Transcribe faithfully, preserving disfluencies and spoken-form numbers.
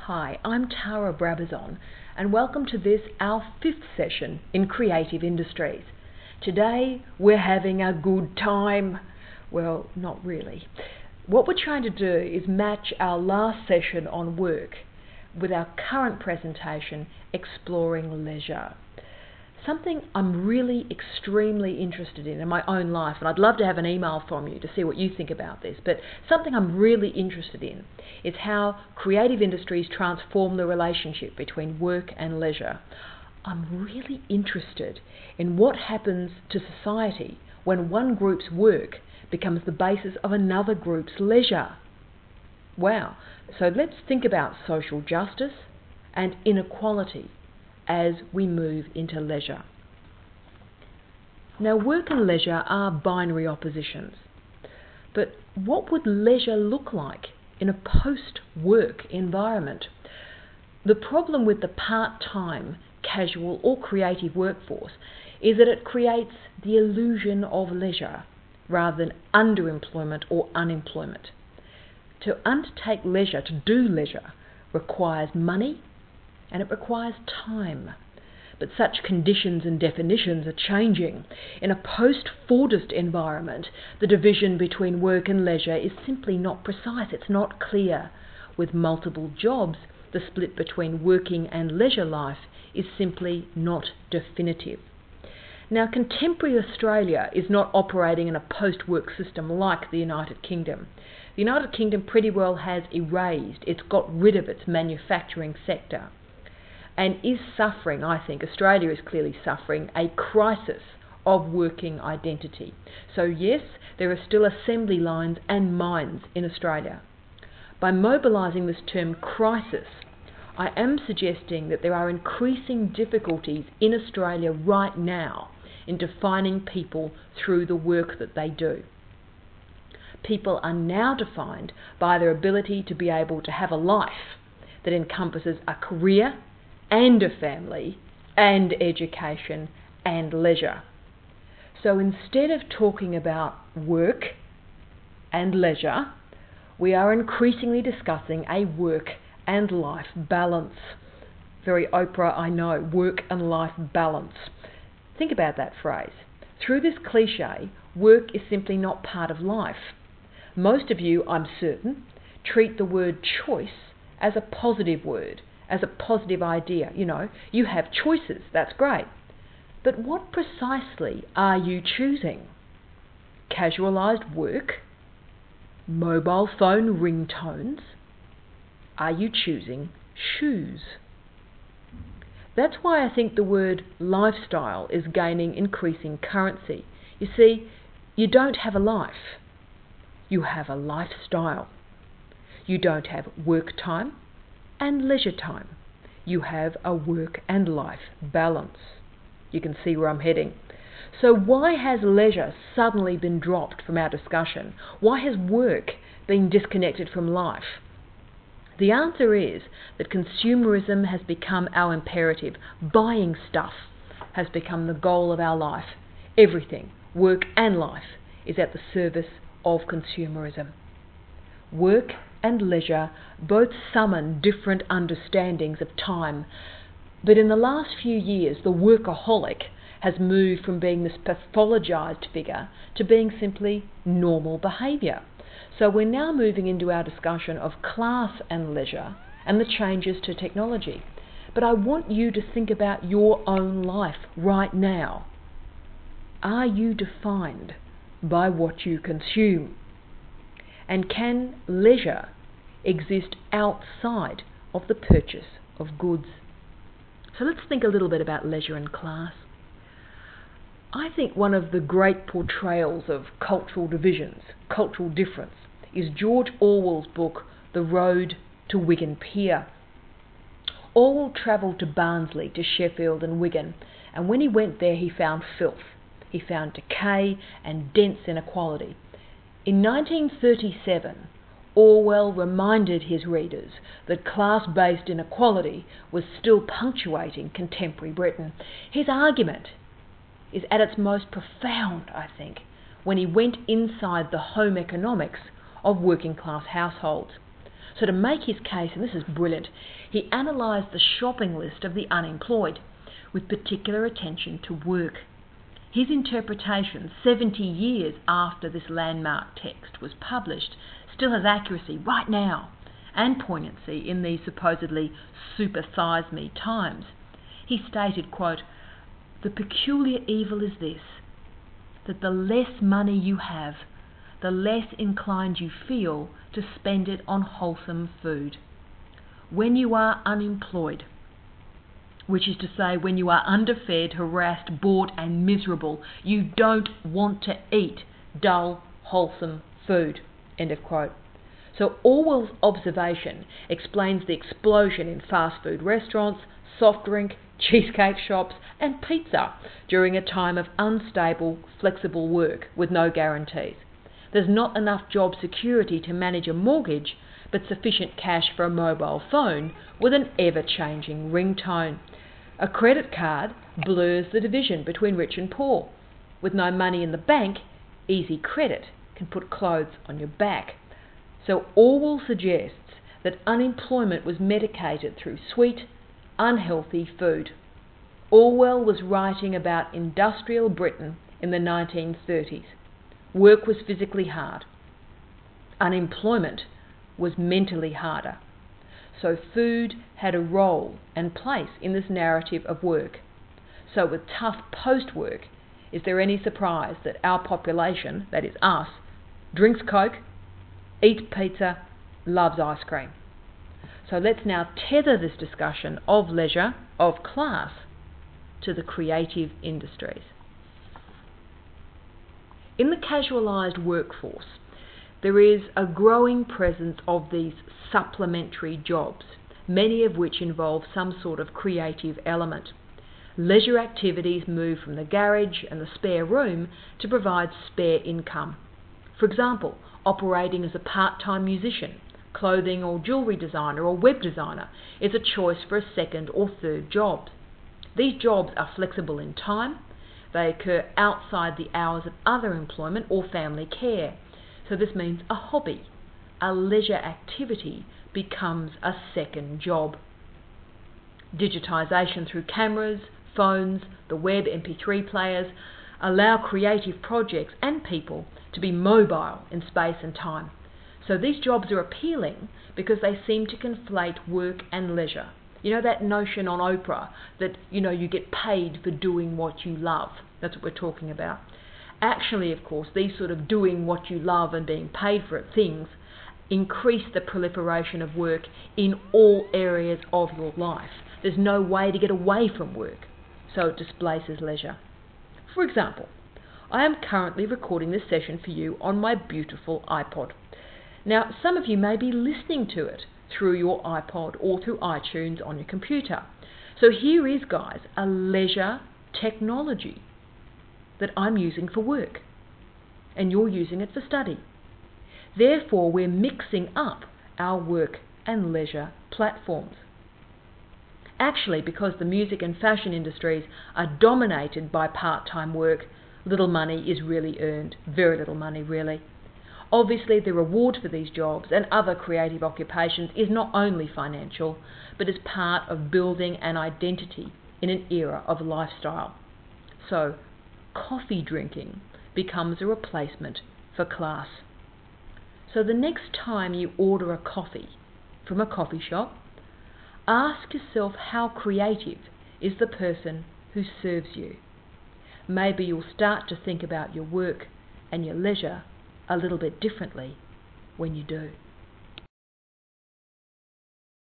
Hi, I'm Tara Brabazon, and welcome to this, our fifth session in Creative Industries. Today, we're having a good time. Well, not really. What we're trying to do is match our last session on work with our current presentation, Exploring Leisure. Something I'm really extremely interested in in my own life, and I'd love to have an email from you to see what you think about this, but something I'm really interested in is how creative industries transform the relationship between work and leisure. I'm really interested in what happens to society when one group's work becomes the basis of another group's leisure. Wow. So let's think about social justice and inequality as we move into leisure. Now, work and leisure are binary oppositions, but what would leisure look like in a post-work environment? The problem with the part-time, casual or creative workforce is that it creates the illusion of leisure rather than underemployment or unemployment. To undertake leisure, to do leisure, requires money, and it requires time. But such conditions and definitions are changing. In a post-Fordist environment, the division between work and leisure is simply not precise, it's not clear. With multiple jobs, the split between working and leisure life is simply not definitive. Now, contemporary Australia is not operating in a post-work system like the United Kingdom. The United Kingdom pretty well has erased, it's got rid of its manufacturing sector, and is suffering, I think, Australia is clearly suffering, a crisis of working identity. So yes, there are still assembly lines and mines in Australia. By mobilising this term crisis, I am suggesting that there are increasing difficulties in Australia right now in defining people through the work that they do. People are now defined by their ability to be able to have a life that encompasses a career and a family, and education, and leisure. So instead of talking about work and leisure, we are increasingly discussing a work and life balance. Very Oprah, I know, work and life balance. Think about that phrase. Through this cliche, work is simply not part of life. Most of you, I'm certain, treat the word choice as a positive word, as a positive idea. You know, you have choices, that's great. But what precisely are you choosing? Casualised work? Mobile phone ringtones? Are you choosing shoes? That's why I think the word lifestyle is gaining increasing currency. You see, you don't have a life. You have a lifestyle. You don't have work time and leisure time. You have a work and life balance. You can see where I'm heading. So why has leisure suddenly been dropped from our discussion? Why has work been disconnected from life? The answer is that consumerism has become our imperative. Buying stuff has become the goal of our life. Everything, work and life, is at the service of consumerism. Work and leisure both summon different understandings of time, but in the last few years the workaholic has moved from being this pathologized figure to being simply normal behaviour. So we're now moving into our discussion of class and leisure and the changes to technology. But I want you to think about your own life right now. Are you defined by what you consume? And can leisure exist outside of the purchase of goods? So let's think a little bit about leisure and class. I think one of the great portrayals of cultural divisions, cultural difference, is George Orwell's book, The Road to Wigan Pier. Orwell travelled to Barnsley, to Sheffield and Wigan, and when he went there he found filth. He found decay and dense inequality. In nineteen thirty-seven, Orwell reminded his readers that class-based inequality was still punctuating contemporary Britain. His argument is at its most profound, I think, when he went inside the home economics of working class households. So to make his case, and this is brilliant, he analysed the shopping list of the unemployed with particular attention to work. His interpretation, seventy years after this landmark text was published, still has accuracy right now and poignancy in these supposedly super size me times. He stated, quote, "The peculiar evil is this, that the less money you have, the less inclined you feel to spend it on wholesome food. When you are unemployed, which is to say when you are underfed, harassed, bored and miserable, you don't want to eat dull, wholesome food." End of quote. So Orwell's observation explains the explosion in fast food restaurants, soft drink, cheesecake shops and pizza during a time of unstable, flexible work with no guarantees. There's not enough job security to manage a mortgage, but sufficient cash for a mobile phone with an ever-changing ringtone. A credit card blurs the division between rich and poor. With no money in the bank, easy credit can put clothes on your back. So Orwell suggests that unemployment was medicated through sweet, unhealthy food. Orwell was writing about industrial Britain in the nineteen thirties. Work was physically hard. Unemployment was mentally harder. So food had a role and place in this narrative of work. So with tough post-work, is there any surprise that our population, that is us, drinks Coke, eats pizza, loves ice cream? So let's now tether this discussion of leisure, of class, to the creative industries. In the casualised workforce, there is a growing presence of these supplementary jobs, many of which involve some sort of creative element. Leisure activities move from the garage and the spare room to provide spare income. For example, operating as a part-time musician, clothing or jewellery designer or web designer is a choice for a second or third job. These jobs are flexible in time. They occur outside the hours of other employment or family care. So this means a hobby, a leisure activity becomes a second job. Digitisation through cameras, phones, the web, M P three players allow creative projects and people to be mobile in space and time. So these jobs are appealing because they seem to conflate work and leisure. You know that notion on Oprah that, you know, you get paid for doing what you love. That's what we're talking about. Actually, of course, these sort of doing what you love and being paid for it things increase the proliferation of work in all areas of your life. There's no way to get away from work, so it displaces leisure. For example, I am currently recording this session for you on my beautiful iPod. Now, some of you may be listening to it through your iPod or through iTunes on your computer. So here is, guys, a leisure technology that I'm using for work, and you're using it for study. Therefore, we're mixing up our work and leisure platforms. Actually, because the music and fashion industries are dominated by part-time work, little money is really earned, very little money really. Obviously, the reward for these jobs and other creative occupations is not only financial, but is part of building an identity in an era of lifestyle. So, coffee drinking becomes a replacement for class. So the next time you order a coffee from a coffee shop, ask yourself how creative is the person who serves you. Maybe you'll start to think about your work and your leisure a little bit differently when you do.